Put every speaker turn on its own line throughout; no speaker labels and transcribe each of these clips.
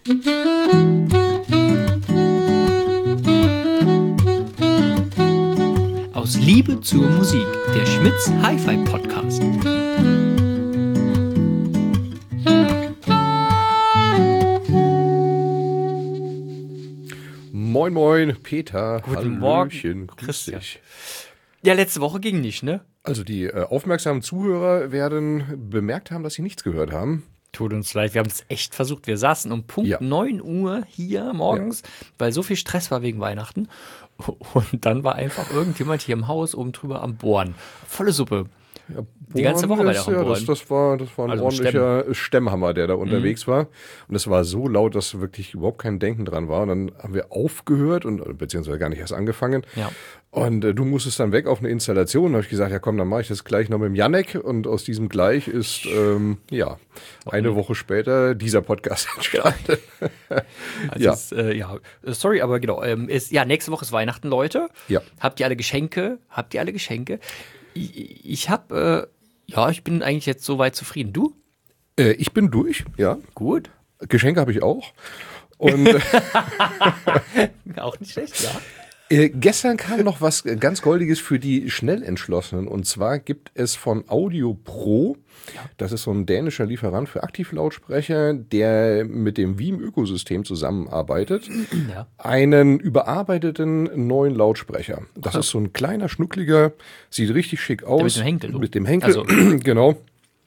Aus Liebe zur Musik, der Schmitz Hi-Fi Podcast.
Moin moin, Peter.
Guten
Hallöchen,
Morgen,
grüß
Christian.
dich.
Ja, letzte Woche ging nicht, ne?
Also die aufmerksamen Zuhörer werden bemerkt haben, dass sie nichts gehört haben.
Tut uns leid, wir haben es echt versucht. Wir saßen um Punkt 9 Uhr hier morgens, weil so viel Stress war wegen Weihnachten. Und dann war einfach irgendjemand hier im Haus oben drüber am Bohren. Volle Suppe.
Ja,
Die ganze Woche war der am Bohren.
Das war ein
Also
ordentlicher Stemmhammer, der da unterwegs war. Und es war so laut, dass wirklich überhaupt kein Denken dran war. Und dann haben wir aufgehört, beziehungsweise gar nicht erst angefangen.
Ja.
Und du musstest dann weg auf eine Installation. Da habe ich gesagt, ja komm, dann mache ich das gleich noch mit dem Jannek. Und aus diesem gleich ist, eine Woche später dieser Podcast entstanden.
Sorry, aber genau. Nächste Woche ist Weihnachten, Leute.
Ja.
Habt ihr alle Geschenke? Ich bin eigentlich jetzt soweit zufrieden. Du?
Ich bin durch, ja.
Gut.
Geschenke habe ich auch. Und
Auch nicht schlecht, ja.
Gestern kam noch was ganz Goldiges für die Schnellentschlossenen. Und zwar gibt es von Audio Pro, das ist so ein dänischer Lieferant für Aktivlautsprecher, der mit dem Veeam-Ökosystem zusammenarbeitet, einen überarbeiteten neuen Lautsprecher. Das ist so ein kleiner, schnuckliger, sieht richtig schick aus.
Mit dem Henkel.
Mit dem Henkel,
Also,
genau.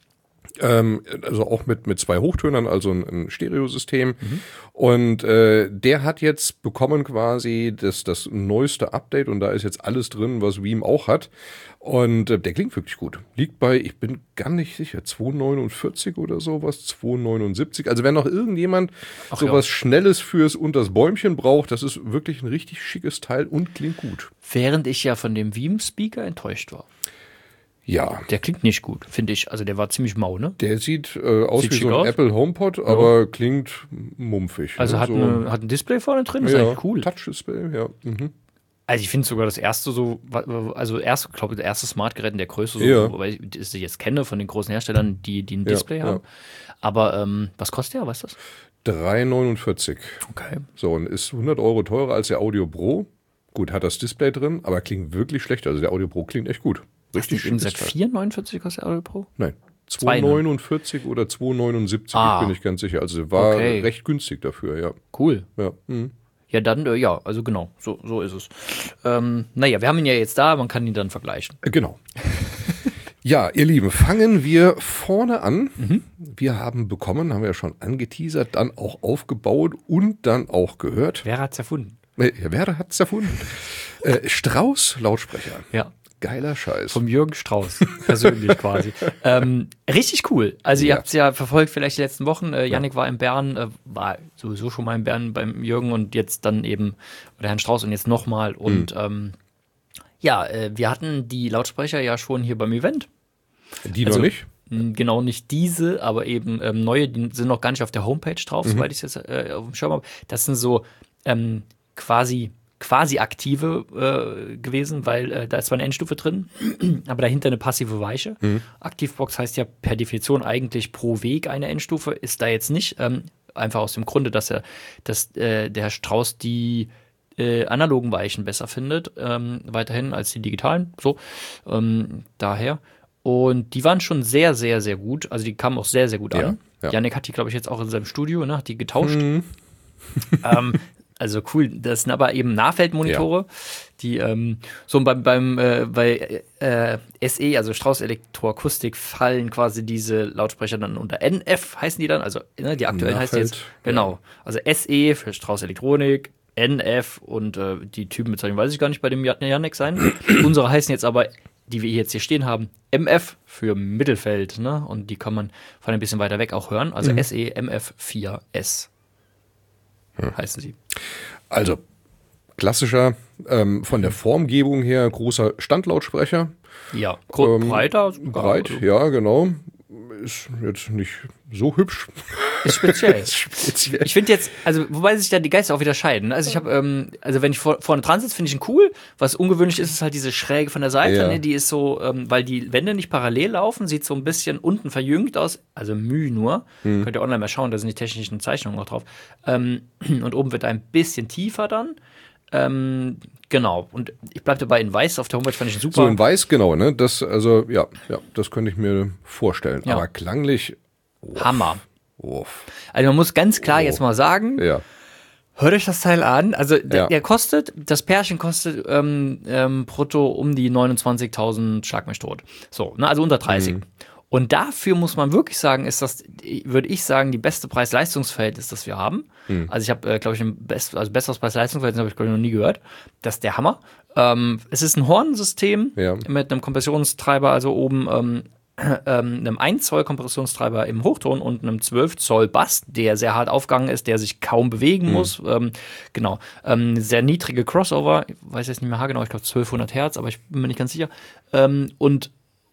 Also auch mit zwei Hochtönern, also ein Stereosystem. Und der hat jetzt bekommen quasi das neueste Update und da ist jetzt alles drin, was Veeam auch hat. Und der klingt wirklich gut. Liegt bei, ich bin gar nicht sicher, 2,49 oder sowas, 2,79. Also wenn noch irgendjemand sowas Schnelles fürs unters Bäumchen braucht, das ist wirklich ein richtig schickes Teil und klingt gut.
während ich ja von dem Veeam-Speaker enttäuscht war.
Ja.
Der klingt nicht gut, finde ich. Also der war ziemlich mau, ne?
Der sieht aus
Sieht
wie
schick
so ein
aus.
Apple HomePod, aber klingt mumpfig.
Also
ne?
hat ein Display vorne drin, ist eigentlich cool.
Touch-Display, ja. Mhm.
Also ich finde sogar das erste ich glaube, der erste Smart-Gerät in der Größe, wobei ich das jetzt kenne von den großen Herstellern, die ein Display haben. Aber was kostet der, weißt du das?
3,49.
Okay.
So, und ist 100 € teurer als der Audio Pro. Gut, hat das Display drin, aber klingt wirklich schlecht. Also der Audio Pro klingt echt gut.
Richtig schön. Seit 4,49 kostet der Audio Pro?
Nein, 2,49 oder 2,79, ich bin nicht ganz sicher. Also war recht günstig dafür, ja.
Cool.
Ja,
Ja, dann, also genau, so ist es. Wir haben ihn ja jetzt da, man kann ihn dann vergleichen.
Genau. Ja, ihr Lieben, fangen wir vorne an. Wir haben wir ja schon angeteasert, dann auch aufgebaut und dann auch gehört.
Wer hat's erfunden?
Wer hat's erfunden? Strauß Lautsprecher.
Ja.
Geiler Scheiß.
Vom Jürgen Strauß, persönlich quasi. Richtig cool. Also ihr habt es ja verfolgt vielleicht die letzten Wochen. Jannik war in Bern, war sowieso schon mal in Bern beim Jürgen und jetzt dann eben bei Herrn Strauß und jetzt nochmal. Und wir hatten die Lautsprecher ja schon hier beim Event.
Die noch nicht?
Genau, nicht diese, aber eben neue, die sind noch gar nicht auf der Homepage drauf, soweit ich es jetzt auf dem Schirm habe. Das sind so quasi aktive gewesen, weil da ist zwar eine Endstufe drin, aber dahinter eine passive Weiche. Aktivbox heißt ja per Definition eigentlich pro Weg eine Endstufe, ist da jetzt nicht. Einfach aus dem Grunde, dass der Herr Strauß die analogen Weichen besser findet, weiterhin als die digitalen. So, daher. Und die waren schon sehr, sehr, sehr gut. Also die kamen auch sehr, sehr gut an. Ja. Jannik hat die, glaube ich, jetzt auch in seinem Studio, ne? Hat die getauscht. Also cool, das sind aber eben Nahfeldmonitore, die bei SE, also Strauß Elektroakustik, fallen quasi diese Lautsprecher dann unter NF, heißen die dann, also die aktuellen heißt jetzt, genau, also SE für Strauß Elektronik, NF und die Typenbezeichnung weiß ich gar nicht bei dem Jannik sein. Unsere heißen jetzt aber, die wir jetzt hier stehen haben, MF für Mittelfeld, ne? Und die kann man von ein bisschen weiter weg auch hören, also SE MF4S. Heißen sie.
Also, klassischer, von der Formgebung her großer Standlautsprecher.
Ja, breiter.
Breit, ja, genau. ist jetzt nicht so hübsch.
Ist speziell.
Ist speziell.
Ich finde jetzt, also wobei sich da die Geister auch wieder scheiden. Also ich habe, also wenn ich vorne dran sitze, finde ich ihn cool. Was ungewöhnlich ist, ist halt diese Schräge von der Seite.
Ja.
Ne? Die ist so, weil die Wände nicht parallel laufen, sieht so ein bisschen unten verjüngt aus. Also Mühe nur. Könnt ihr online mal schauen, da sind die technischen Zeichnungen noch drauf. Und oben wird ein bisschen tiefer dann. Genau. Und ich bleibe dabei in Weiß. Auf der Homepage fand ich ihn super.
So in Weiß, genau, ne? Das, also, ja, das könnte ich mir vorstellen.
Ja.
Aber klanglich.
Hammer.
Uff.
Also man muss ganz klar jetzt mal sagen,
Ja.
hört euch das Teil an. Also
Ja.
das Pärchen kostet brutto um die 29.000 Schlag mich tot. So, ne, also unter 30. Und dafür muss man wirklich sagen, ist das, würde ich sagen, die beste Preis-Leistungs-Verhältnis, das wir haben. Also ich habe, glaube ich, ein besseres Preis-Leistungs-Verhältnis habe ich, glaube ich, noch nie gehört. Das ist der Hammer. Es ist ein Hornsystem mit einem Kompressionstreiber, also oben einem 1 Zoll Kompressionstreiber im Hochton und einem 12 Zoll Bass, der sehr hart aufgegangen ist, der sich kaum bewegen muss. Genau. Sehr niedrige Crossover, ich weiß jetzt nicht mehr haargenau, ich glaube 1200 Hertz, aber ich bin mir nicht ganz sicher. Und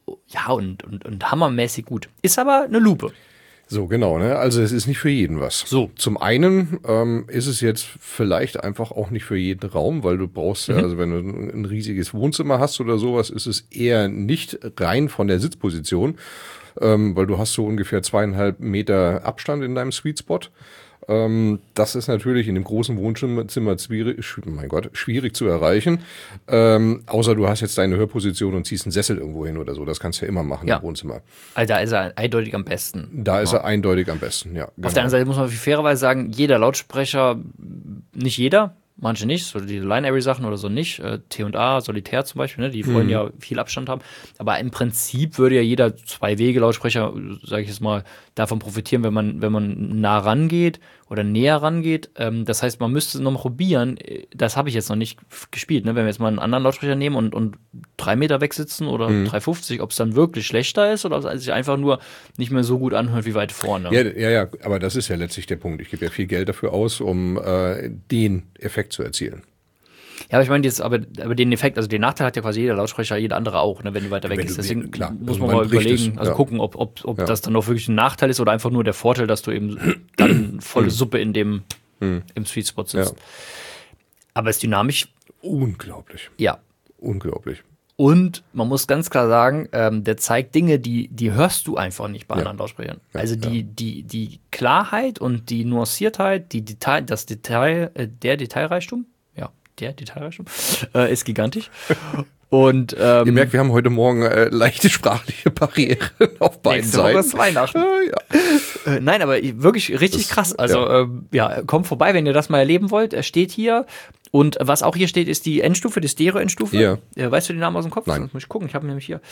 hammermäßig gut. Ist aber eine Lupe.
So, genau, ne? Also es ist nicht für jeden was.
So.
Zum einen ist es jetzt vielleicht einfach auch nicht für jeden Raum, weil du brauchst ja, also wenn du ein riesiges Wohnzimmer hast oder sowas, ist es eher nicht rein von der Sitzposition, weil du hast so ungefähr 2,5 Meter Abstand in deinem Sweet Spot. Das ist natürlich in dem großen Wohnzimmer schwierig zu erreichen. Außer du hast jetzt deine Hörposition und ziehst einen Sessel irgendwo hin oder so. Das kannst du ja immer machen im Wohnzimmer.
Also da ist er eindeutig am besten.
Da ist er eindeutig am besten, ja. Genau.
Auf der anderen Seite muss man fairerweise sagen, jeder Lautsprecher, nicht jeder, manche nicht, so die Line-Area-Sachen oder so nicht. T&A, Solitär zum Beispiel, ne, die wollen ja viel Abstand haben. Aber im Prinzip würde ja jeder Zwei-Wege-Lautsprecher, sage ich jetzt mal, davon profitieren, wenn man nah rangeht oder näher rangeht. Das heißt, man müsste es noch mal probieren. Das habe ich jetzt noch nicht gespielt. Ne? Wenn wir jetzt mal einen anderen Lautsprecher nehmen und 3 Meter wegsitzen oder 3,50, ob es dann wirklich schlechter ist oder ob es sich einfach nur nicht mehr so gut anhört wie weit vorne.
Ja, aber das ist ja letztlich der Punkt. Ich gebe ja viel Geld dafür aus, um den Effekt zu erzielen.
Ja, aber ich meine jetzt, aber den Effekt, also den Nachteil hat ja quasi jeder Lautsprecher, jeder andere auch, ne, wenn du weiter weg bist. Deswegen muss man mal überlegen, gucken, ob das dann auch wirklich ein Nachteil ist oder einfach nur der Vorteil, dass du eben dann volle Suppe in dem im Sweet Spot sitzt. Ja. Aber es ist dynamisch.
Unglaublich.
Ja.
Unglaublich.
Und man muss ganz klar sagen, der zeigt Dinge, die hörst du einfach nicht bei anderen Lautsprechern. Also die Klarheit und die Nuanciertheit, der Detailreichtum, der Detailreichtum ist gigantisch. Und
ihr merkt, wir haben heute Morgen leichte sprachliche Barrieren auf beiden Seiten.
Nächste Woche ist Weihnachten. Nein, aber wirklich richtig krass. Also kommt vorbei, wenn ihr das mal erleben wollt. Er steht hier. Und was auch hier steht, ist die Endstufe, die Stereo-Endstufe.
Ja.
Weißt du den Namen aus dem Kopf?
Nein.
Sonst muss ich gucken. Ich habe ihn nämlich hier.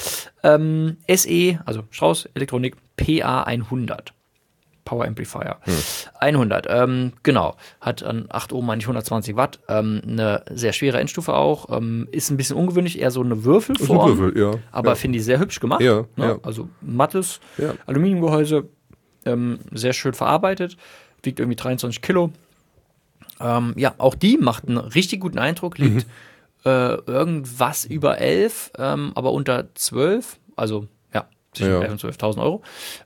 SE, also Strauß Elektronik PA100. Power Amplifier. 100, genau. Hat an 8 Ohm eigentlich 120 Watt. Eine sehr schwere Endstufe auch. Ist ein bisschen ungewöhnlich, eher so eine Würfelform. Aber finde ich sehr hübsch gemacht.
Ja.
Also mattes Aluminiumgehäuse. Sehr schön verarbeitet. Wiegt irgendwie 23 Kilo. Auch die macht einen richtig guten Eindruck. Liegt irgendwas über 11, aber unter 12. Also, zwischen 11 und 12.000 Euro.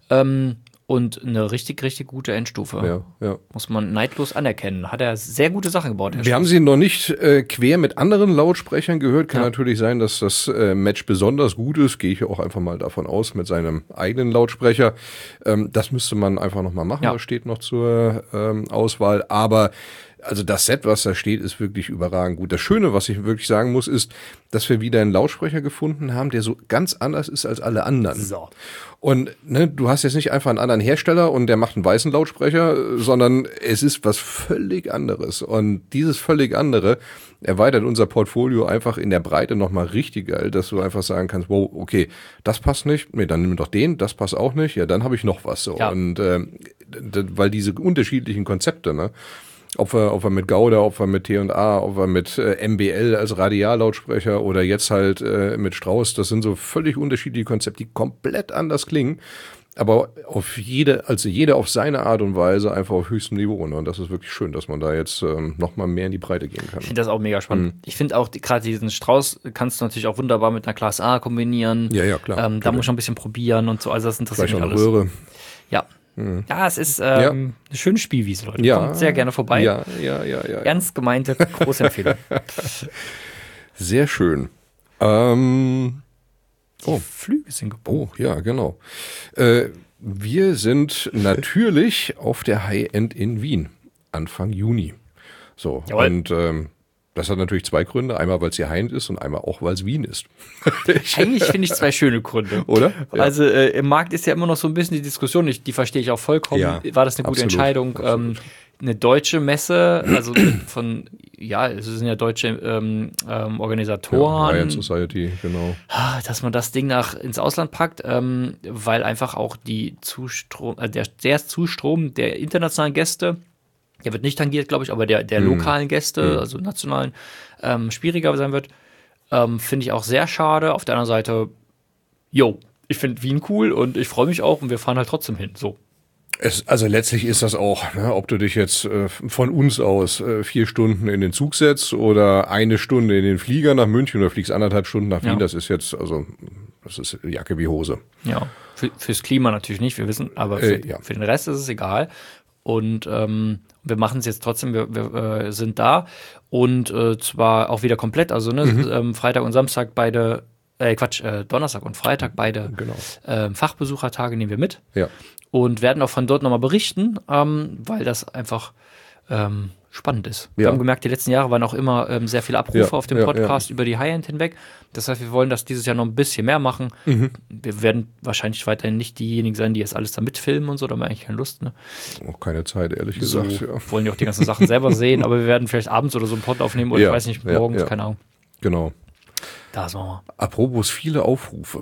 Und eine richtig, richtig gute Endstufe.
Ja.
Muss man neidlos anerkennen. Hat er sehr gute Sachen gebaut.
Wir haben sie noch nicht quer mit anderen Lautsprechern gehört. Kann natürlich sein, dass das Match besonders gut ist. Gehe ich auch einfach mal davon aus, mit seinem eigenen Lautsprecher. Das müsste man einfach noch mal machen. Das steht noch zur Auswahl. Aber also das Set, was da steht, ist wirklich überragend gut. Das Schöne, was ich wirklich sagen muss, ist, dass wir wieder einen Lautsprecher gefunden haben, der so ganz anders ist als alle anderen.
So.
Und du hast jetzt nicht einfach einen anderen Hersteller und der macht einen weißen Lautsprecher, sondern es ist was völlig anderes. Und dieses völlig andere erweitert unser Portfolio einfach in der Breite nochmal richtig geil, dass du einfach sagen kannst, wow, okay, das passt nicht, nee, dann nimm doch den, das passt auch nicht, ja, dann habe ich noch was. So. Ja. Und weil diese unterschiedlichen Konzepte, ne, ob wir mit Gauda, ob wir mit T&A, ob wir mit MBL als Radiallautsprecher oder jetzt halt mit Strauß, das sind so völlig unterschiedliche Konzepte, die komplett anders klingen, aber jede auf seine Art und Weise einfach auf höchstem Niveau. Ne? Und das ist wirklich schön, dass man da jetzt noch mal mehr in die Breite gehen kann.
Ich finde das auch mega spannend. Ich finde auch, gerade diesen Strauß kannst du natürlich auch wunderbar mit einer Class A kombinieren.
Ja, klar.
Da muss ich noch ein bisschen probieren und so. Also das interessiert mich
Vielleicht
alles.
noch eine Röhre.
Ja. Ja, es ist eine schöne Spielwiese, Leute.
Ja.
Kommt sehr gerne vorbei.
Ja.
Ernst gemeinte, große Empfehlung.
Sehr schön.
Flüge sind gebucht.
Oh, ja, genau. Wir sind natürlich auf der High-End in Wien, Anfang Juni. So,
Jawohl.
und das hat natürlich zwei Gründe. Einmal, weil es hier High-End ist und einmal auch, weil es Wien ist.
Eigentlich finde ich zwei schöne Gründe.
Oder? Ja.
Also im Markt ist ja immer noch so ein bisschen die Diskussion, die verstehe ich auch vollkommen.
Ja,
war das eine gute
absolut,
Entscheidung?
absolut.
Eine deutsche Messe, also es sind ja deutsche Organisatoren.
High-End Society, genau.
Dass man das Ding ins Ausland packt, weil einfach auch der Zustrom der internationalen Gäste, der wird nicht tangiert, glaube ich, aber der lokalen Gäste, also nationalen, schwieriger sein wird, finde ich auch sehr schade. Auf der anderen Seite, ich finde Wien cool und ich freue mich auch und wir fahren halt trotzdem hin, so.
Also letztlich ist das auch, ne, ob du dich jetzt von uns aus 4 Stunden in den Zug setzt oder 1 Stunde in den Flieger nach München oder fliegst 1,5 Stunden nach Wien, das ist jetzt, das ist Jacke wie Hose.
Ja, fürs Klima natürlich nicht, wir wissen, aber für den Rest ist es egal. Und wir machen es jetzt trotzdem, wir sind da und zwar auch wieder komplett, also Freitag und Samstag beide, Donnerstag und Freitag beide Fachbesuchertage nehmen wir mit.
Ja.
Und werden auch von dort nochmal berichten, weil das einfach spannend ist. Wir haben gemerkt, die letzten Jahre waren auch immer sehr viele Abrufe auf dem Podcast über die High-End hinweg. Das heißt, wir wollen das dieses Jahr noch ein bisschen mehr machen. Wir werden wahrscheinlich weiterhin nicht diejenigen sein, die jetzt alles da mitfilmen und so, da haben wir eigentlich keine Lust. Ne?
Auch keine Zeit, ehrlich gesagt.
Wollen ja auch die ganzen Sachen selber sehen, aber wir werden vielleicht abends oder so einen Pod aufnehmen oder ich weiß nicht, morgens, keine Ahnung.
Genau.
Das machen wir.
Apropos viele Aufrufe.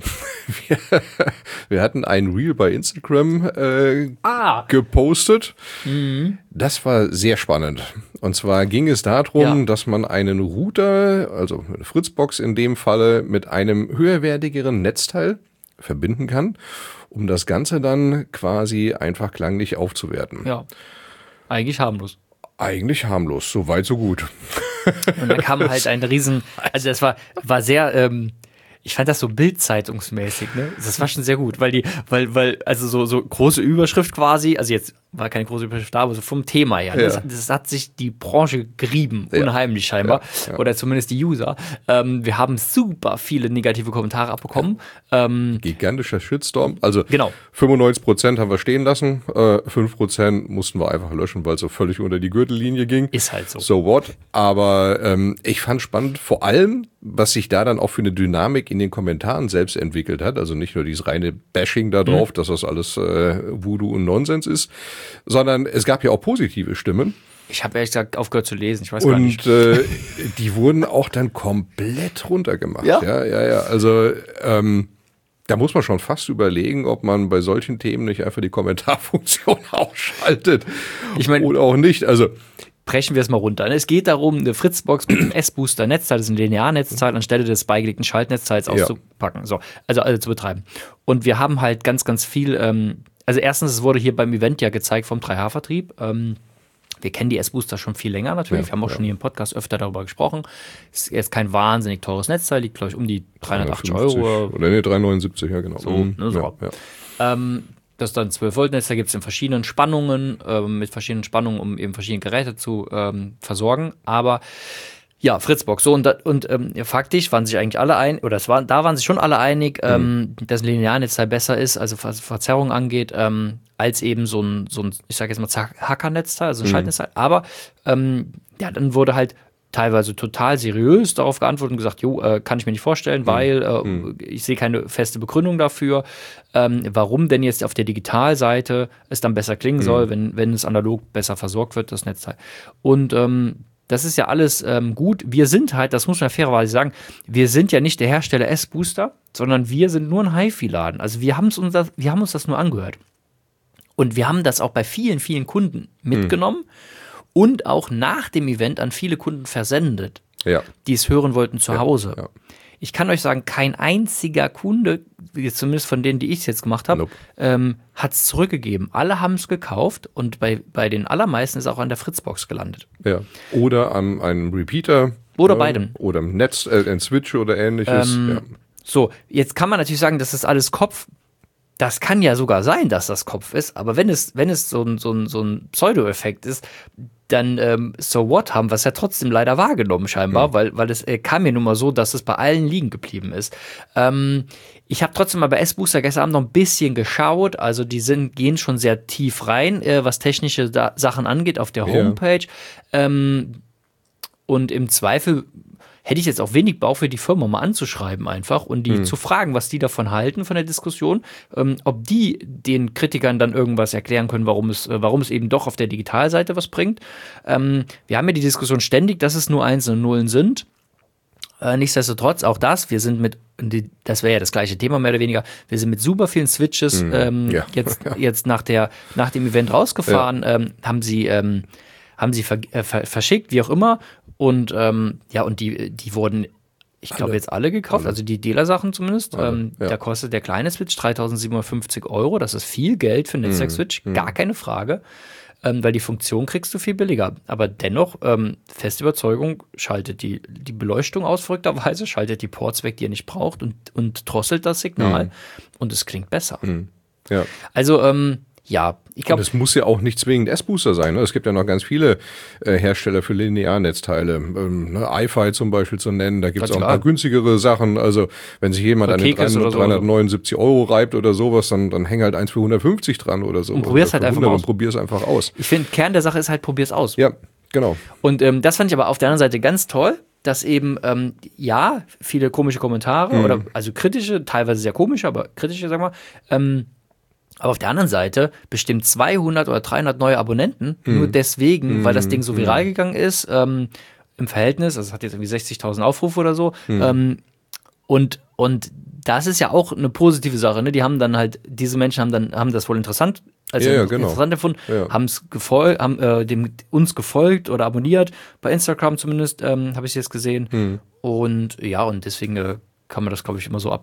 Wir hatten ein Reel bei Instagram gepostet. Das war sehr spannend. Und zwar ging es darum, dass man einen Router, also eine Fritzbox in dem Falle, mit einem höherwertigeren Netzteil verbinden kann, um das Ganze dann quasi einfach klanglich aufzuwerten.
Ja, eigentlich harmlos.
Eigentlich harmlos, so weit, so gut.
Und dann kam halt ein riesen, also das war sehr, ich fand das so bildzeitungsmäßig, ne? Das war schon sehr gut, weil also so große Überschrift quasi, also jetzt war keine große Überschrift da, aber so vom Thema her. Ja. Das hat sich die Branche gerieben, unheimlich scheinbar. Ja. Oder zumindest die User. Wir haben super viele negative Kommentare abbekommen.
Gigantischer Shitstorm. Also
genau.
95% haben wir stehen lassen, 5% mussten wir einfach löschen, weil es so völlig unter die Gürtellinie ging.
Ist halt so.
So what? Aber ich fand spannend, vor allem, was sich da dann auch für eine Dynamik in den Kommentaren selbst entwickelt hat. Also nicht nur dieses reine Bashing da drauf, dass das alles Voodoo und Nonsens ist, sondern es gab ja auch positive Stimmen.
Ich habe ehrlich gesagt aufgehört zu lesen, ich weiß gar nicht.
Und die wurden auch dann komplett runtergemacht. Ja. Also da muss man schon fast überlegen, ob man bei solchen Themen nicht einfach die Kommentarfunktion ausschaltet.
Ich meine,
oder auch nicht. Also
brechen wir es mal runter. Es geht darum, eine Fritzbox mit einem S-Booster-Netzteil, das ist ein Linearnetzteil, anstelle des beigelegten Schaltnetzteils auszupacken. So, also zu betreiben. Und wir haben halt ganz, ganz viel, also erstens, es wurde hier beim Event ja gezeigt vom 3H-Vertrieb. Wir kennen die S-Booster schon viel länger natürlich. Wir haben auch schon hier im Podcast öfter darüber gesprochen. Es ist jetzt kein wahnsinnig teures Netzteil, liegt, glaube ich, um die 380 €.
Oder nee, 379, ja genau.
So. Das ist dann 12-Volt-Netz, da gibt es in verschiedenen Spannungen, mit verschiedenen Spannungen, um eben verschiedene Geräte zu versorgen. Aber ja, Fritzbox. So, und faktisch waren sich eigentlich alle einig, da waren sich schon alle einig, dass ein Linearnetzteil besser ist, also was Verzerrung angeht, als eben so ein, ich sage jetzt mal, Hackernetzteil, also ein Schaltnetzteil. Aber dann wurde halt teilweise total seriös darauf geantwortet und gesagt, kann ich mir nicht vorstellen, weil ich sehe keine feste Begründung dafür, warum denn jetzt auf der Digitalseite es dann besser klingen soll, wenn es analog besser versorgt wird, das Netzteil. Und das ist ja alles gut. Wir sind halt, das muss man fairerweise sagen, wir sind ja nicht der Hersteller S-Booster, sondern wir sind nur ein HiFi-Laden. Also wir haben uns das nur angehört. Und wir haben das auch bei vielen, vielen Kunden mitgenommen und auch nach dem Event an viele Kunden versendet, die es hören wollten zu Hause. Ja. ich kann euch sagen, kein einziger Kunde, jetzt zumindest von denen, die ich jetzt gemacht habe, hat es zurückgegeben. Alle haben es gekauft und bei den allermeisten ist auch an der Fritzbox gelandet.
Ja. Oder an einem Repeater.
Oder beidem.
Oder im Netz, ein Switch oder ähnliches. Ja.
So, jetzt kann man natürlich sagen, das ist alles Kopf. Das kann ja sogar sein, dass das Kopf ist, aber wenn es so ein Pseudo-Effekt ist, dann so what, haben wir es ja trotzdem leider wahrgenommen scheinbar, weil es kam mir nun mal so, dass es bei allen liegen geblieben ist. Ich habe trotzdem mal bei S-Booster gestern Abend noch ein bisschen geschaut, also die gehen schon sehr tief rein, was technische Sachen angeht auf der Homepage. Und im Zweifel hätte ich jetzt auch wenig Bauch für die Firma mal anzuschreiben einfach und die zu fragen, was die davon halten von der Diskussion, ob die den Kritikern dann irgendwas erklären können, warum es eben doch auf der Digitalseite was bringt. Wir haben ja die Diskussion ständig, dass es nur einzelne Nullen sind. Nichtsdestotrotz auch das, das wäre ja das gleiche Thema mehr oder weniger, wir sind mit super vielen Switches jetzt nach dem Event rausgefahren, haben sie verschickt, wie auch immer. Und und die wurden, ich glaube, jetzt alle gekauft, also die Dealer-Sachen zumindest. Da kostet der kleine Switch 3.750 €. Das ist viel Geld für einen Netzwerk-Switch, gar keine Frage. Weil die Funktion kriegst du viel billiger. Aber dennoch, feste Überzeugung, schaltet die Beleuchtung aus, verrückterweise, schaltet die Ports weg, die ihr nicht braucht und drosselt das Signal. Und es klingt besser.
Ja.
Also, ich glaube.
Und es muss ja auch nicht zwingend S-Booster sein. Ne? Es gibt ja noch ganz viele Hersteller für Linearnetzteile. iFi zum Beispiel zu nennen. Da gibt es auch ein paar günstigere Sachen. Also wenn sich jemand an den 379 € reibt oder sowas, dann häng halt eins für 150 dran oder so.
Und probier's halt einfach aus.
Und probier's einfach aus.
Ich finde, Kern der Sache ist halt, probier's aus.
Ja, genau.
Und das fand ich aber auf der anderen Seite ganz toll, dass eben, viele komische Kommentare oder also kritische, teilweise sehr komische, aber kritische, sagen wir, aber auf der anderen Seite bestimmt 200 oder 300 neue Abonnenten, nur deswegen, weil das Ding so viral gegangen ist, im Verhältnis, also es hat jetzt irgendwie 60.000 Aufrufe oder so, und das ist ja auch eine positive Sache, ne? Die haben dann halt, diese Menschen haben das wohl interessant, interessant empfunden, haben uns gefolgt oder abonniert, bei Instagram zumindest, habe ich es jetzt gesehen, und deswegen kann man das, glaube ich, immer so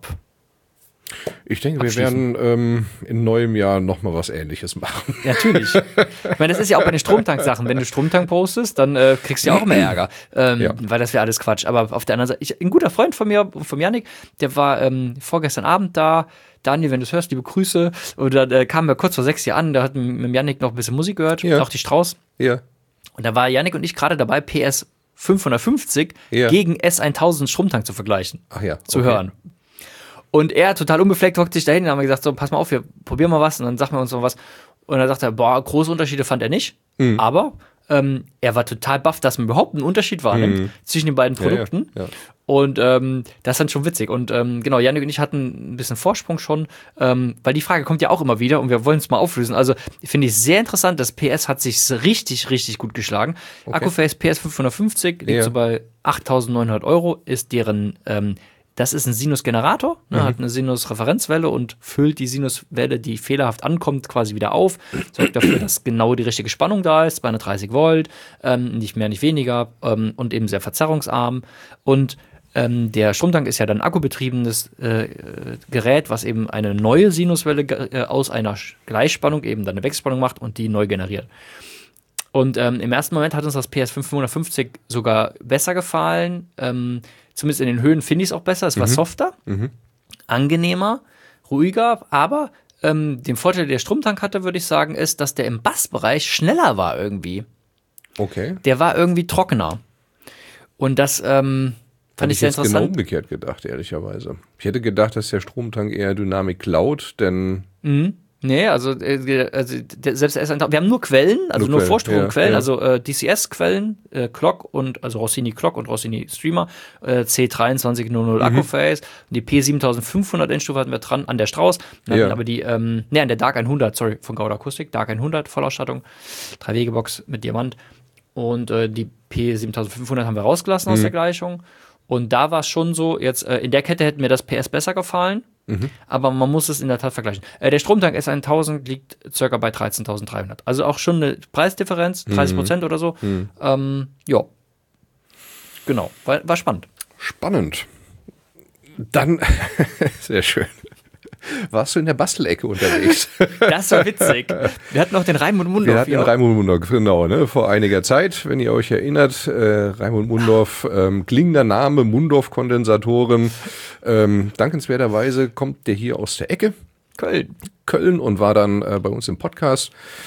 Ich denke, wir werden in neuem Jahr nochmal was Ähnliches machen.
Natürlich. Ich meine, das ist ja auch bei den Stromtank-Sachen. Wenn du Stromtank postest, dann kriegst du ja auch immer Ärger. Weil das wäre alles Quatsch. Aber auf der anderen Seite, ein guter Freund von mir, vom Yannick, der war vorgestern Abend da. Daniel, wenn du es hörst, liebe Grüße. Und dann kamen wir kurz vor 6 hier an. Da hat mit dem Yannick noch ein bisschen Musik gehört. Auch die Strauß.
Ja.
Und da war Yannick und ich gerade dabei, PS 550 gegen S1000 Stromtank zu vergleichen. Zu hören. Und er, total unbefleckt, hockt sich dahin und haben wir gesagt, so, pass mal auf, wir probieren mal was und dann sagen wir uns mal was. Und dann sagt er, große Unterschiede fand er nicht, aber er war total baff, dass man überhaupt einen Unterschied wahrnimmt zwischen den beiden Produkten. Ja. Und das ist dann schon witzig. Und genau, Janik und ich hatten ein bisschen Vorsprung schon, weil die Frage kommt ja auch immer wieder und wir wollen es mal auflösen. Also finde ich sehr interessant, das PS hat sich richtig, richtig gut geschlagen. Okay. Akkuface PS 550 liegt so bei 8.900 €, ist deren das ist ein Sinus-Generator, hat eine Sinus-Referenzwelle und füllt die Sinuswelle, die fehlerhaft ankommt, quasi wieder auf. Sorgt dafür, dass genau die richtige Spannung da ist, 230 Volt, nicht mehr, nicht weniger und eben sehr verzerrungsarm. Und der Stromtank ist ja dann ein akkubetriebenes Gerät, was eben eine neue Sinuswelle aus einer Gleichspannung eben dann eine Wechselspannung macht und die neu generiert. Und im ersten Moment hat uns das PS 550 sogar besser gefallen. Zumindest in den Höhen finde ich es auch besser. Es war softer, angenehmer, ruhiger. Aber den Vorteil, der Stromtank hatte, würde ich sagen, ist, dass der im Bassbereich schneller war irgendwie.
Okay.
Der war irgendwie trockener. Und das fand ich sehr interessant.
Genau umgekehrt gedacht, ehrlicherweise. Ich hätte gedacht, dass der Stromtank eher Dynamik klaut, denn
Nee, also selbst der S1000, wir haben nur Quellen, also nur Vorstromquellen, also DCS-Quellen, Clock und also Rossini Clock und Rossini Streamer, C2300 Akkuface, die P7500 Endstufe hatten wir dran an der Strauß, aber die, an der Dark 100, von Gauda Akustik, Dark 100 Vollausstattung, 3-Wege-Box mit Diamant und die P7500 haben wir rausgelassen aus der Gleichung. Und da war es schon so, jetzt in der Kette hätte mir das PS besser gefallen, aber man muss es in der Tat vergleichen. Der Stromtank S1000 liegt circa bei 13.300. Also auch schon eine Preisdifferenz, 30% oder so. Ja, genau, war spannend.
Spannend. Dann, sehr schön. Warst du in der Bastelecke unterwegs?
Das war witzig. Wir hatten noch den Raimund Mundorf.
Wir hatten den Raimund Mundorf, genau, ne? Vor einiger Zeit, wenn ihr euch erinnert. Raimund Mundorf, klingender Name, Mundorf-Kondensatoren. Dankenswerterweise kommt der hier aus der Ecke. Köln und war dann bei uns im Podcast.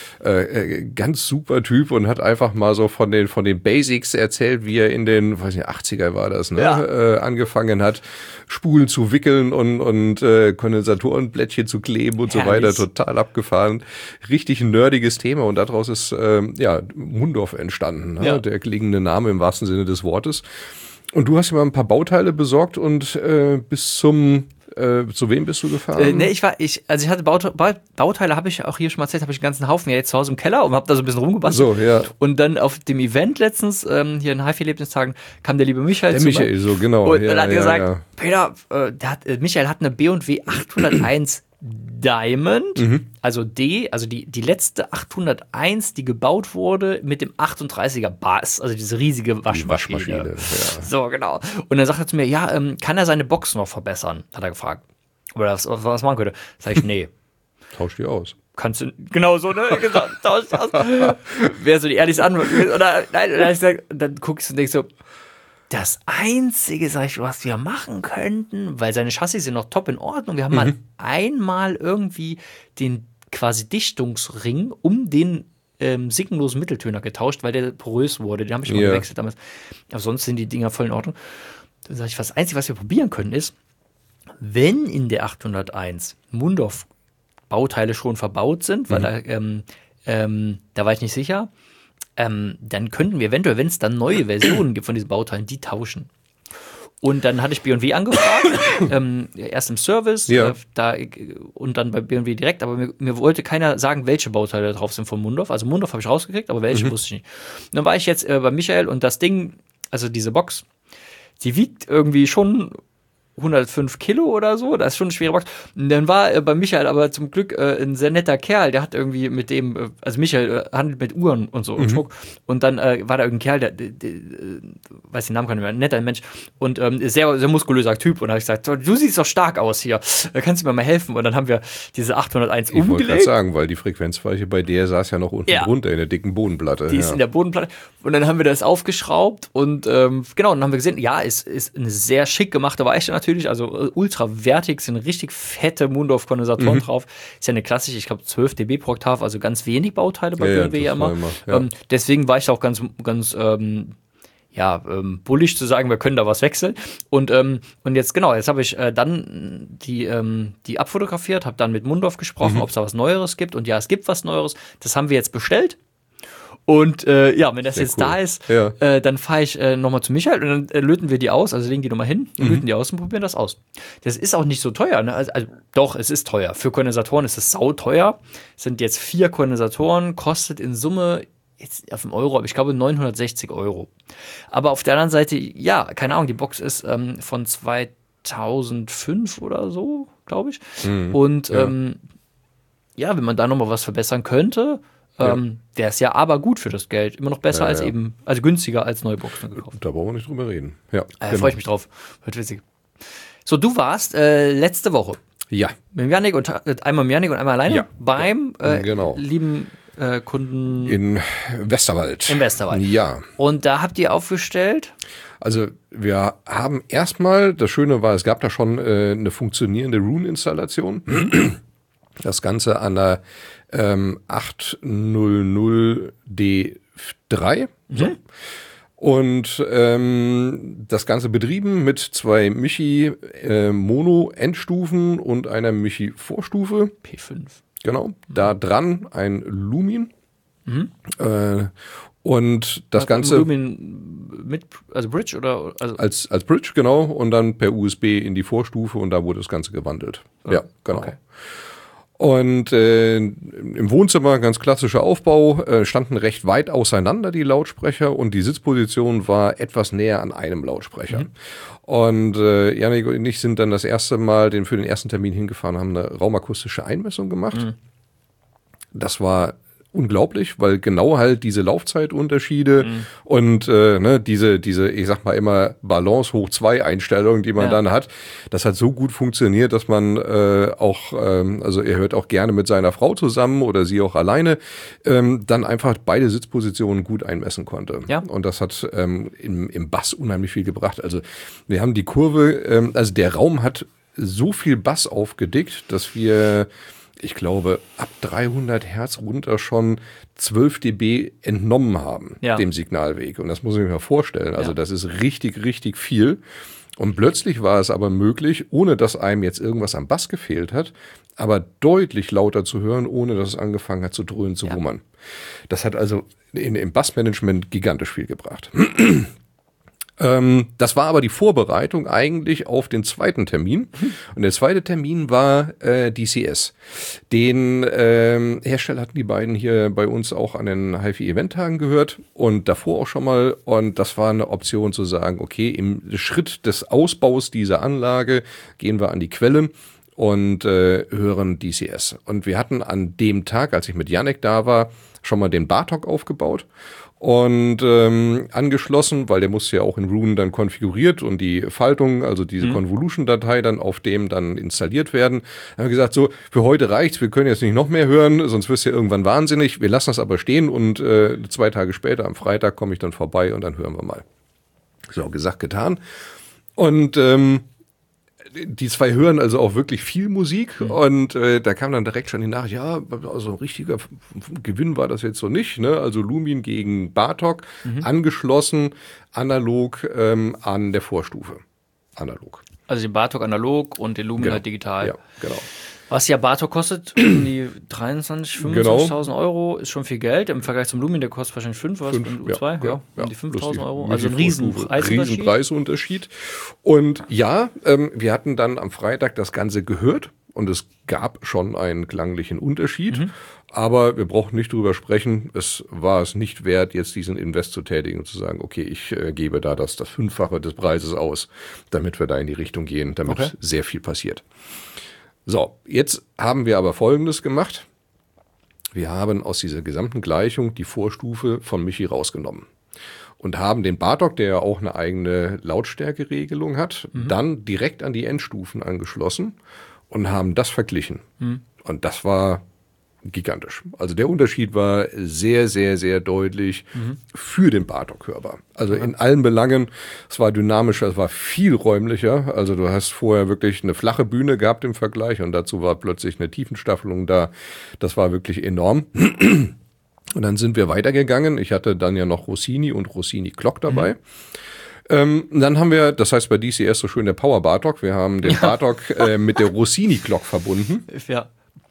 Ganz super Typ und hat einfach mal so von den Basics erzählt, wie er in den, weiß nicht, 80er war das, ne? Ja. Angefangen hat, Spulen zu wickeln und Kondensatorenblättchen zu kleben und Herrlich. So weiter. Total abgefahren. Richtig ein nerdiges Thema und daraus ist Mundorf entstanden. Ne? Ja. Der klingende Name im wahrsten Sinne des Wortes. Und du hast dir mal ein paar Bauteile besorgt und bis zu wem bist du gefahren?
Ich hatte Bauteile, habe ich auch hier schon mal erzählt, habe ich einen ganzen Haufen jetzt zu Hause im Keller und habe da so ein bisschen rumgebastelt.
So, ja.
Und dann auf dem Event letztens, hier in HiFi-Erlebnistagen, kam der liebe Michael
zu mir. Der Michael, so genau.
Und dann hat er gesagt, Peter, Michael hat eine B&W 801 Diamond, also die letzte 801, die gebaut wurde mit dem 38er Bass, also diese riesige Waschmaschine.
Ja.
So, genau. Und dann sagt er zu mir, kann er seine Box noch verbessern? Hat er gefragt. Oder was machen könnte. Sag ich, nee.
Tausch die aus.
Kannst du, genau so, ne? Tausch die aus. Wäre so die ehrlichste Antwort. Oder, nein, dann guckst du und denkst so, das Einzige, sag ich, was wir machen könnten, weil seine Chassis sind noch top in Ordnung. Wir haben mal einmal irgendwie den quasi Dichtungsring um den sickenlosen Mitteltöner getauscht, weil der porös wurde. Den habe ich mal gewechselt damals. Aber sonst sind die Dinger voll in Ordnung. Dann sage ich, das Einzige, was wir probieren können, ist, wenn in der 801 Mundorf-Bauteile schon verbaut sind, weil da war ich nicht sicher, dann könnten wir eventuell, wenn es dann neue Versionen gibt von diesen Bauteilen, die tauschen. Und dann hatte ich B&W angefragt, erst im Service und dann bei B&W direkt, aber mir wollte keiner sagen, welche Bauteile da drauf sind von Mundorf. Also Mundorf habe ich rausgekriegt, aber welche wusste ich nicht. Und dann war ich jetzt bei Michael und das Ding, also diese Box, die wiegt irgendwie schon 105 Kilo oder so, das ist schon eine schwere Box. Und dann war bei Michael aber zum Glück ein sehr netter Kerl, der hat irgendwie mit dem, also Michael handelt mit Uhren und so und Schmuck. Und dann war da irgendein Kerl, der weiß den Namen gar nicht mehr, ein netter Mensch und sehr, sehr muskulöser Typ. Und da habe ich gesagt, du siehst doch stark aus hier, kannst du mir mal helfen? Und dann haben wir diese 801 umgelegt.
Ich wollte gerade sagen, weil die Frequenzweiche bei der saß ja noch unten drunter in der dicken Bodenplatte.
Die ist in der Bodenplatte. Und dann haben wir das aufgeschraubt und genau, dann haben wir gesehen, ist eine sehr schick gemachte Weiche natürlich, also ultra wertig, sind richtig fette Mundorf-Kondensatoren drauf. Ist ja eine klassische, ich glaube 12 dB pro Oktav, also ganz wenig Bauteile bei BMW ja immer. Deswegen war ich auch ganz bullig zu sagen, wir können da was wechseln. Und jetzt habe ich dann die abfotografiert, habe dann mit Mundorf gesprochen, ob es da was Neueres gibt. Und ja, es gibt was Neueres. Das haben wir jetzt bestellt. Und wenn das sehr jetzt cool. Da ist, dann fahre ich nochmal zu Michael und dann löten wir die aus, also legen die nochmal hin, löten die aus und probieren das aus. Das ist auch nicht so teuer, ne? Also doch, es ist teuer. Für Kondensatoren ist es sauteuer. Es sind jetzt 4 Kondensatoren, kostet in Summe jetzt auf dem Euro, aber ich glaube 960 €. Aber auf der anderen Seite, keine Ahnung, die Box ist von 2005 oder so, glaube ich. Und wenn man da nochmal was verbessern könnte, der ist ja aber gut für das Geld. Immer noch besser als also günstiger als neue Boxen gekauft.
Da brauchen wir nicht drüber reden. Ja,
freue ich mich drauf. Wird witzig. So, du warst letzte Woche.
Ja.
Mit Jannik und einmal mit Jannik und einmal alleine beim lieben Kunden
in Westerwald.
Im Westerwald.
Ja.
Und da habt ihr aufgestellt?
Also wir haben erstmal, das Schöne war, es gab da schon eine funktionierende Rune-Installation. Das Ganze an der 800D3. So. Und das Ganze betrieben mit 2 Michi Mono-Endstufen und einer Michi Vorstufe.
P5.
Genau. Da dran ein Lumin. Und das Ganze.
Lumin mit, also Bridge oder? Also
als Bridge, genau. Und dann per USB in die Vorstufe und da wurde das Ganze gewandelt. Ja, genau. Okay. Und im Wohnzimmer, ganz klassischer Aufbau, standen recht weit auseinander die Lautsprecher und die Sitzposition war etwas näher an einem Lautsprecher. Und Jannik und ich sind dann das erste Mal für den ersten Termin hingefahren, haben eine raumakustische Einmessung gemacht. Das war unglaublich, weil genau halt diese Laufzeitunterschiede und diese, ich sag mal immer Balance hoch 2 Einstellungen, die man dann hat, das hat so gut funktioniert, dass man also er hört auch gerne mit seiner Frau zusammen oder sie auch alleine, dann einfach beide Sitzpositionen gut einmessen konnte.
Ja.
Und das hat im Bass unheimlich viel gebracht. Also wir haben die Kurve, also der Raum hat so viel Bass aufgedickt, dass wir, ich glaube, ab 300 Hertz runter schon 12 dB entnommen haben, dem Signalweg. Und das muss ich mir mal vorstellen. Also das ist richtig, richtig viel. Und plötzlich war es aber möglich, ohne dass einem jetzt irgendwas am Bass gefehlt hat, aber deutlich lauter zu hören, ohne dass es angefangen hat zu dröhnen, zu wummern. Das hat also im Bassmanagement gigantisch viel gebracht. Das war aber die Vorbereitung eigentlich auf den zweiten Termin. Und der zweite Termin war DCS. Den Hersteller hatten die beiden hier bei uns auch an den HiFi-Event-Tagen gehört und davor auch schon mal. Und das war eine Option zu sagen, okay, im Schritt des Ausbaus dieser Anlage gehen wir an die Quelle und hören DCS. Und wir hatten an dem Tag, als ich mit Yannick da war, schon mal den Bartok aufgebaut und angeschlossen, weil der musste ja auch in Roon dann konfiguriert und die Faltung, also diese Convolution-Datei dann auf dem dann installiert werden. Dann haben wir gesagt, so, für heute reicht's, wir können jetzt nicht noch mehr hören, sonst wirst du ja irgendwann wahnsinnig. Wir lassen das aber stehen und 2 Tage später, am Freitag, komme ich dann vorbei und dann hören wir mal. So, gesagt, getan. Und die zwei hören also auch wirklich viel Musik und da kam dann direkt schon die Nachricht, ja, also ein richtiger Gewinn war das jetzt so nicht, ne? Also Lumin gegen Bartok, angeschlossen, analog an der Vorstufe. Analog.
Also den Bartok analog und den Lumin halt digital.
Ja, genau.
Was ja Bartok kostet, um die 23.000, 25.000 Euro, ist schon viel Geld. Im Vergleich zum Lumin, der kostet wahrscheinlich 5, was? U2, um die 5.000 Euro. Also ein
Riesenpreisunterschied. Und ja, wir hatten dann am Freitag das Ganze gehört und es gab schon einen klanglichen Unterschied. Aber wir brauchen nicht drüber sprechen. Es war es nicht wert, jetzt diesen Invest zu tätigen und zu sagen, okay, ich gebe da das 5-fache des Preises aus, damit wir da in die Richtung gehen, damit sehr viel passiert. So, jetzt haben wir aber Folgendes gemacht. Wir haben aus dieser gesamten Gleichung die Vorstufe von Michi rausgenommen und haben den Bartok, der ja auch eine eigene Lautstärkeregelung hat, dann direkt an die Endstufen angeschlossen und haben das verglichen. Und das war gigantisch. Also der Unterschied war sehr, sehr, sehr deutlich für den Bartok hörbar. Also in allen Belangen, es war dynamischer, es war viel räumlicher. Also du hast vorher wirklich eine flache Bühne gehabt im Vergleich und dazu war plötzlich eine Tiefenstaffelung da. Das war wirklich enorm. Und dann sind wir weitergegangen. Ich hatte dann ja noch Rossini und Rossini Clock dabei. Dann haben wir, das heißt bei DCS so schön der Power Bartok. Wir haben den Bartok mit der Rossini Clock verbunden.
Ja.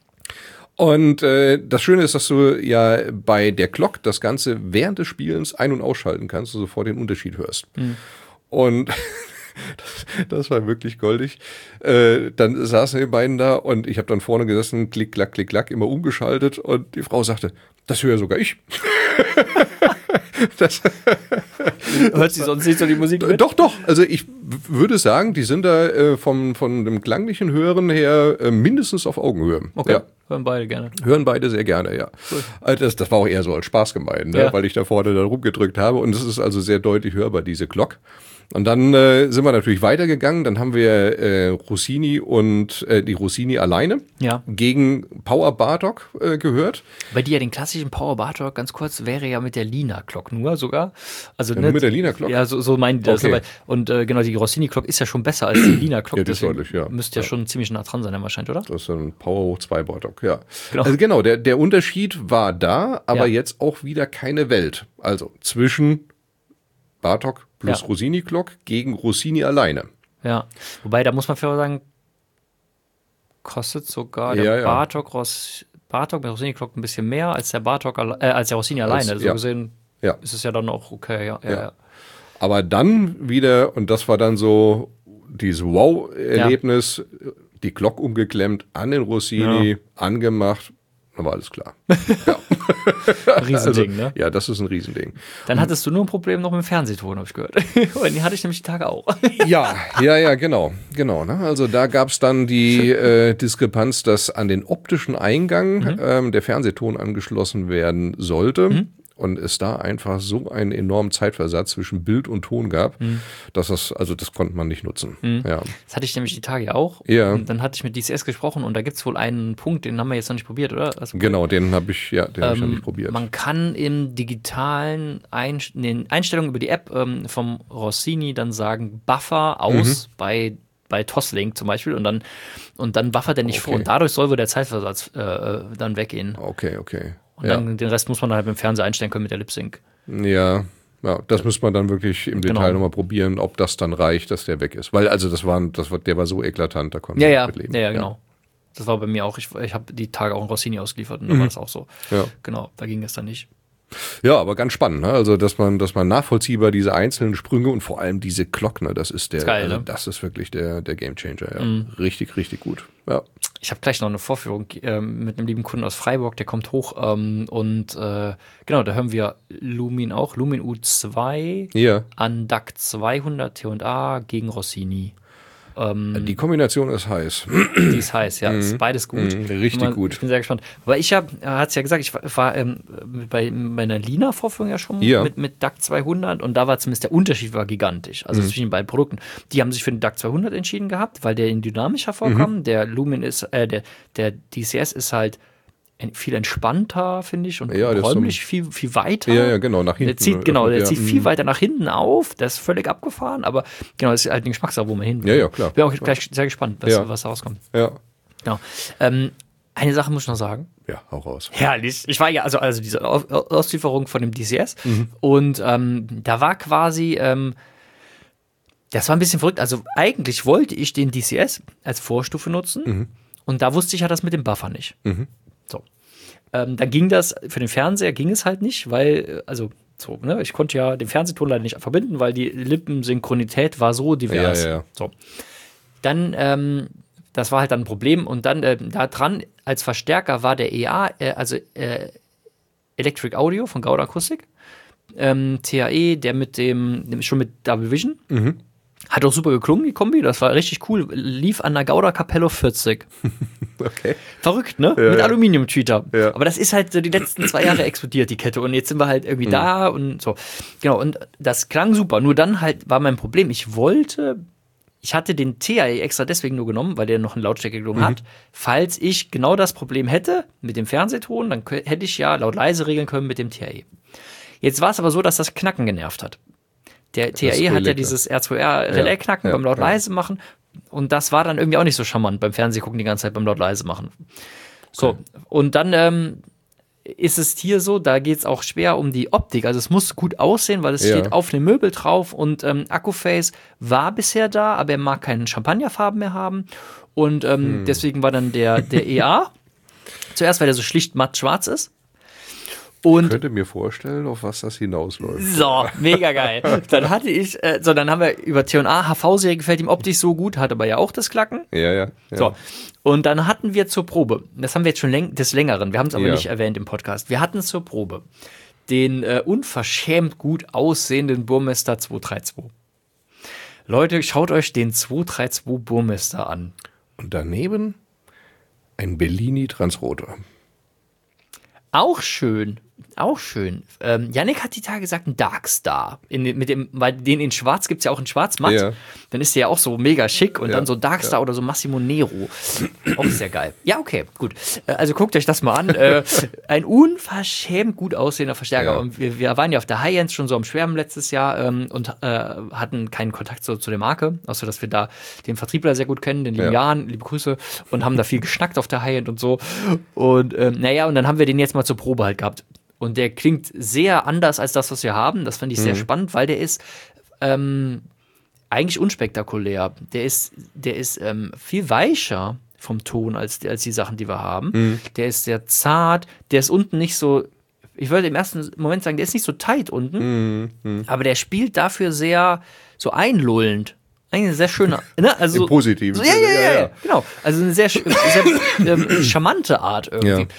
Und das Schöne ist, dass du ja bei der Clock das Ganze während des Spielens ein- und ausschalten kannst und sofort den Unterschied hörst. Und das war wirklich goldig. Dann saßen die beiden da und ich habe dann vorne gesessen, klick, klack, immer umgeschaltet und die Frau sagte, das höre sogar ich.
Hört sie sonst nicht so die Musik mit?
Doch. Also ich würde sagen, die sind da von dem klanglichen Hören her mindestens auf Augenhöhe.
Okay.
Ja.
Hören beide gerne.
Hören beide sehr gerne, ja. Cool. Also das war auch eher so als Spaß gemeint, ne? Weil ich da vorne da rumgedrückt habe. Und es ist also sehr deutlich hörbar, diese Glock. Und dann sind wir natürlich weitergegangen. Dann haben wir Rossini und die Rossini alleine gegen Power Bartok gehört.
Bei dir ja den klassischen Power Bartok, ganz kurz, wäre ja mit der Lina Clock nur sogar. Also
nur mit der Lina Clock?
Ja, so meinen die das.
Okay.
Und genau, die Rossini Clock ist ja schon besser als die Lina Clock.
Ja, das deutlich, ja.
Müsste ja schon ziemlich nah dran sein, wahrscheinlich, oder?
Das ist ein Power hoch 2 Bartok, ja.
Genau.
Also genau, der Unterschied war da, aber jetzt auch wieder keine Welt. Also zwischen Bartok plus Rossini Clock gegen Rossini alleine.
Ja, wobei, da muss man fair sagen, kostet sogar der Bartok mit Rossini Clock ein bisschen mehr als der Bartok als der Rossini alleine. So gesehen ist es ja dann auch okay. Ja.
Aber dann wieder, und das war dann so dieses Wow-Erlebnis, die Glock umgeklemmt, an den Rossini, angemacht, dann war alles klar. Ja.
Riesending, ne?
Ja, das ist ein Riesending.
Dann hattest du nur ein Problem noch mit dem Fernsehton, habe ich gehört. Und den hatte ich nämlich die Tage auch.
Ja, genau. Ne? Also da gab es dann die Diskrepanz, dass an den optischen Eingang der Fernsehton angeschlossen werden sollte. Und es da einfach so einen enormen Zeitversatz zwischen Bild und Ton gab, dass das konnte man nicht nutzen. Ja.
Das hatte ich nämlich die Tage auch.
Ja.
Und dann hatte ich mit DCS gesprochen und da gibt es wohl einen Punkt, den haben wir jetzt noch nicht probiert, oder? Also,
Genau, den habe ich noch nicht probiert.
Man kann im digitalen in den Einstellungen über die App vom Rossini dann sagen, Buffer aus bei Toslink zum Beispiel und dann buffert er nicht vor. Und dadurch soll wohl der Zeitversatz dann weggehen.
Okay.
Und dann den Rest muss man halt mit dem Fernseher einstellen können mit der Lip-Sync.
Ja, das muss man dann wirklich im Detail nochmal probieren, ob das dann reicht, dass der weg ist. Weil also der war so eklatant, da konnte man nicht mitleben.
Ja, genau. Das war bei mir auch. Ich habe die Tage auch einen Rossini ausgeliefert und da war das auch so.
Ja.
Genau, da ging es dann nicht.
Ja, aber ganz spannend, ne? Also dass man nachvollziehbar diese einzelnen Sprünge und vor allem diese Glockner, das ist geil, ne? Das ist wirklich der Gamechanger, ja. Richtig, richtig gut. Ja.
Ich habe gleich noch eine Vorführung mit einem lieben Kunden aus Freiburg, der kommt hoch genau, da hören wir Lumin U2 an DAC 200 T&A gegen Rossini.
Die Kombination ist heiß.
Die ist heiß, ja. Ist beides gut.
Richtig gut.
Ich bin sehr gespannt. Weil ich hat es ja gesagt, ich war bei meiner Lina-Vorführung ja schon mit DAC 200 und da war zumindest der Unterschied war gigantisch. Also zwischen den beiden Produkten. Die haben sich für den DAC 200 entschieden gehabt, weil der in dynamischer vorkam. Der Lumin ist, der DCS ist halt viel entspannter, finde ich, und räumlich viel weiter.
Ja, genau, nach hinten.
Der zieht viel weiter nach hinten auf, das ist völlig abgefahren, aber genau, das ist halt eine Geschmackssache, wo man hin will.
Ja, klar.
Bin auch gleich sehr gespannt, was da rauskommt.
Ja.
Genau. Eine Sache muss ich noch sagen.
Ja, hau raus.
Herrlich. Ich war ja, also diese Auslieferung von dem DCS und da war quasi, das war ein bisschen verrückt, also eigentlich wollte ich den DCS als Vorstufe nutzen und da wusste ich ja das mit dem Buffer nicht. So. Dann ging das, für den Fernseher ging es halt nicht, weil, ich konnte ja den Fernsehton leider nicht verbinden, weil die Lippensynchronität war so divers.
Ja.
So. Dann, das war halt dann ein Problem und dann da dran als Verstärker war der EA, Electric Audio von Gauda Akustik, TAE, der schon mit Double Vision. Hat auch super geklungen, die Kombi, das war richtig cool. Lief an der Gauda Capello 40.
Okay.
Verrückt, ne?
Ja,
mit Aluminium-Tweeter.
Ja.
Aber das ist halt so die letzten 2 Jahre explodiert, die Kette. Und jetzt sind wir halt irgendwie da und so. Genau, und das klang super. Nur dann halt war mein Problem, ich hatte den TAE extra deswegen nur genommen, weil der noch eine Lautstärkeregelung hat. Falls ich genau das Problem hätte mit dem Fernsehton, dann hätte ich ja laut-leise regeln können mit dem TAE. Jetzt war es aber so, dass das Knacken genervt hat. Der TAE hat ja dieses R2R-Relais-Knacken beim laut-leise machen und das war dann irgendwie auch nicht so charmant beim Fernsehgucken die ganze Zeit beim laut-leise machen. So, und dann ist es hier so, da geht es auch schwer um die Optik. Also es muss gut aussehen, weil es steht auf dem Möbel drauf und Akkuface war bisher da, aber er mag keinen Champagnerfarben mehr haben und deswegen war dann der EA zuerst, weil der so schlicht matt schwarz ist. Und
ich könnte mir vorstellen, auf was das hinausläuft.
So, mega geil. Dann dann haben wir über T&A, HV-Serie gefällt ihm optisch so gut, hat aber ja auch das Klacken.
Ja.
So, und dann hatten wir zur Probe, das haben wir jetzt schon des Längeren, wir haben es aber nicht erwähnt im Podcast, wir hatten zur Probe den unverschämt gut aussehenden Burmester 232. Leute, schaut euch den 232 Burmester an. Und
daneben ein Bellini Transrotor.
Auch schön. Yannick hat die Tage gesagt, ein Darkstar. Weil den in Schwarz gibt es ja auch in Schwarz-Matt. Ja. Dann ist der ja auch so mega schick und dann so Darkstar oder so Massimo Nero. Auch sehr geil. Ja, okay, gut. Also guckt euch das mal an. Ein unverschämt gut aussehender Verstärker. Ja. Und wir waren ja auf der High-End schon so am Schwärmen letztes Jahr und hatten keinen Kontakt zu der Marke, außer dass wir da den Vertriebler sehr gut kennen, den lieben Jan, liebe Grüße, und haben da viel geschnackt auf der High-End und so. Und und dann haben wir den jetzt mal zur Probe halt gehabt. Und der klingt sehr anders als das, was wir haben. Das fand ich sehr spannend, weil der ist eigentlich unspektakulär. Der ist viel weicher vom Ton als die Sachen, die wir haben. Der ist sehr zart. Der ist unten nicht so, ich würde im ersten Moment sagen, der ist nicht so tight unten. Aber der spielt dafür sehr so einlullend. Eigentlich eine sehr schöne, ne? Also
im Positiven.
Ja, genau. Also eine sehr charmante Art irgendwie. Ja.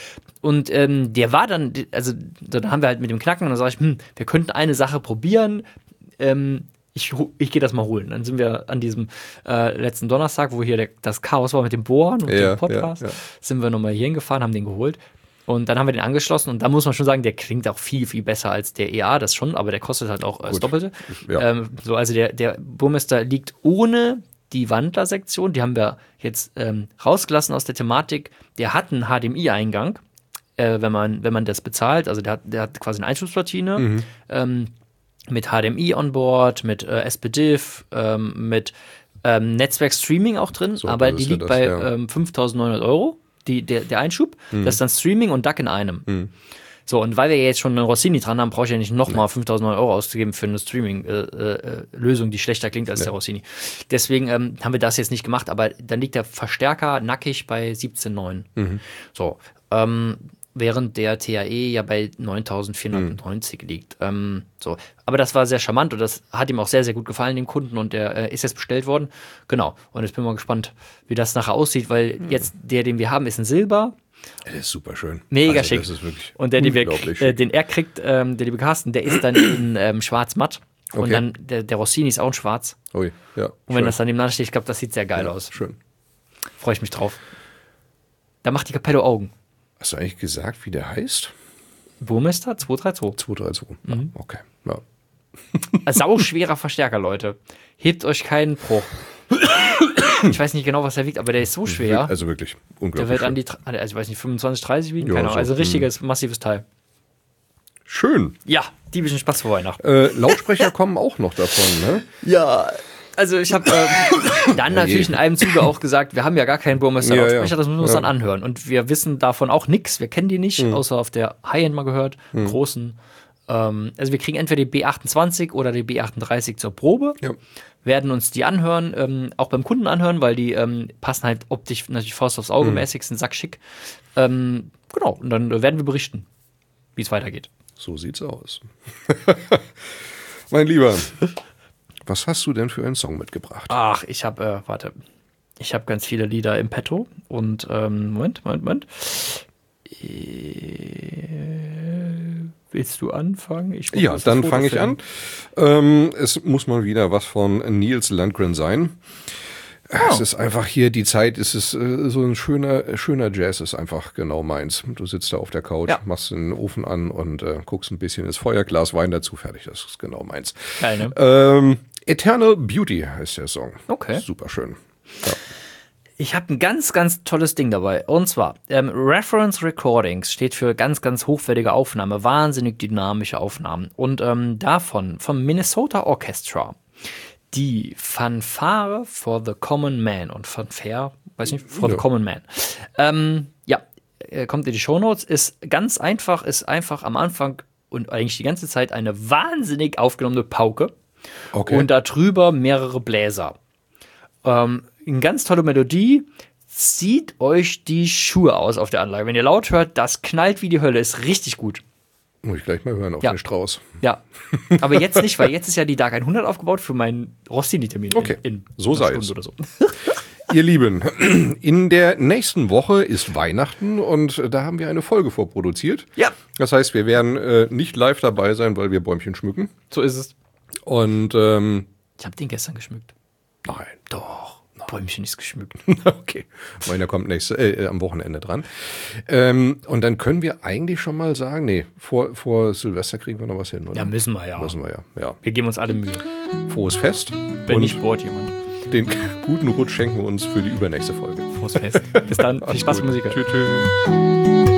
Und der war dann, also dann haben wir halt mit dem Knacken und dann sage ich, wir könnten eine Sache probieren. Ich gehe das mal holen. Dann sind wir an diesem letzten Donnerstag, wo hier das Chaos war mit dem Bohren und dem Podcast, sind wir nochmal hier hingefahren, haben den geholt. Und dann haben wir den angeschlossen und da muss man schon sagen, der klingt auch viel, viel besser als der EA, das schon, aber der kostet halt auch das Doppelte. Ja. Also der Burmester liegt ohne die Wandlersektion, die haben wir jetzt rausgelassen aus der Thematik. Der hat einen HDMI-Eingang, wenn man das bezahlt, also der hat quasi eine Einschussplatine, mit HDMI on board, mit SPDIF, mit Netzwerk-Streaming auch drin, so, aber die liegt bei 5.900 €, der Einschub. Das ist dann Streaming und DAC in einem. So, und weil wir jetzt schon eine Rossini dran haben, brauche ich ja nicht nochmal 5.900 € auszugeben für eine Streaming-Lösung, die schlechter klingt als der Rossini. Deswegen haben wir das jetzt nicht gemacht, aber dann liegt der Verstärker nackig bei 17.900. So, während der TAE ja bei 9.490 liegt. So. Aber das war sehr charmant und das hat ihm auch sehr, sehr gut gefallen, dem Kunden, und der ist jetzt bestellt worden. Genau. Und jetzt bin ich mal gespannt, wie das nachher aussieht, weil jetzt den wir haben, ist ein Silber.
Der ist super schön.
Mega schick.
Das ist wirklich
und den er kriegt, der liebe Carsten, der ist dann in schwarz-matt. Okay. Und dann der Rossini ist auch in schwarz.
Ui, ja.
Und wenn das dann nebeneinander steht, ich glaube, das sieht sehr geil aus.
Schön.
Freue ich mich drauf. Da macht die Capello Augen.
Hast du eigentlich gesagt, wie der heißt?
Burmester 232.
232. Ja, okay. Ja.
Ein sauschwerer Verstärker, Leute. Hebt euch keinen Bruch. Ich weiß nicht genau, was er wiegt, aber der ist so schwer.
Also wirklich unglaublich.
Der wird an die, also ich weiß nicht, 25, 30 wiegen? Keine Ahnung. Also ein richtiges, massives Teil.
Schön.
Ja, diebischen Spaß vor Weihnachten.
Lautsprecher kommen auch noch davon, ne?
Ja. Also ich habe dann natürlich in einem Zuge auch gesagt, wir haben ja gar keinen Burmester-Lautsprecher, das müssen wir uns dann anhören. Und wir wissen davon auch nichts, wir kennen die nicht, außer auf der High-End mal gehört, großen. Also wir kriegen entweder die B28 oder die B38 zur Probe, werden uns die anhören, auch beim Kunden anhören, weil die passen halt optisch natürlich Faust aufs Auge mäßig, sind sackschick. Genau, und dann werden wir berichten, wie es weitergeht.
So sieht's aus. Mein Lieber, was hast du denn für einen Song mitgebracht?
Ach, ich habe ganz viele Lieder im Petto und Moment. Willst du anfangen?
Ja, dann fange ich an. Es muss mal wieder was von Nils Landgren sein. Es ist einfach hier die Zeit, es ist so ein schöner Jazz, ist einfach genau meins. Du sitzt da auf der Couch, machst den Ofen an und guckst ein bisschen ins Feuer, Glas Wein dazu, fertig, das ist genau meins.
Geil, ne?
Eternal Beauty heißt der Song.
Okay.
Super schön. Ja.
Ich habe ein ganz, ganz tolles Ding dabei. Und zwar, Reference Recordings steht für ganz, ganz hochwertige Aufnahme, wahnsinnig dynamische Aufnahmen. Und davon, vom Minnesota Orchestra, die Fanfare for the Common Man und Fanfare, weiß nicht, for the Common Man. Kommt in die Shownotes, ist ganz einfach, ist einfach am Anfang und eigentlich die ganze Zeit eine wahnsinnig aufgenommene Pauke. Okay. Und darüber mehrere Bläser. Eine ganz tolle Melodie. Zieht euch die Schuhe aus auf der Anlage. Wenn ihr laut hört, das knallt wie die Hölle. Ist richtig gut.
Muss ich gleich mal hören auf den Strauß.
Ja, aber jetzt nicht, weil jetzt ist ja die Dark 100 aufgebaut für meinen Rossini-Termin.
Okay, so sei es.
Oder so.
Ihr Lieben, in der nächsten Woche ist Weihnachten und da haben wir eine Folge vorproduziert.
Ja.
Das heißt, wir werden nicht live dabei sein, weil wir Bäumchen schmücken.
So ist es.
Und
ich habe den gestern geschmückt.
Nein.
Doch. Bäumchen ist geschmückt.
Okay. Meiner kommt am Wochenende dran. Und dann können wir eigentlich schon mal sagen, vor Silvester kriegen wir noch was hin, oder?
Ja, müssen wir ja.
Wir
geben uns alle Mühe.
Frohes Fest.
Wenn nicht bohrt jemand.
Den guten Rutsch schenken wir uns für die übernächste Folge.
Frohes Fest. Bis dann. Viel Spaß mit Musik.
Tschüss.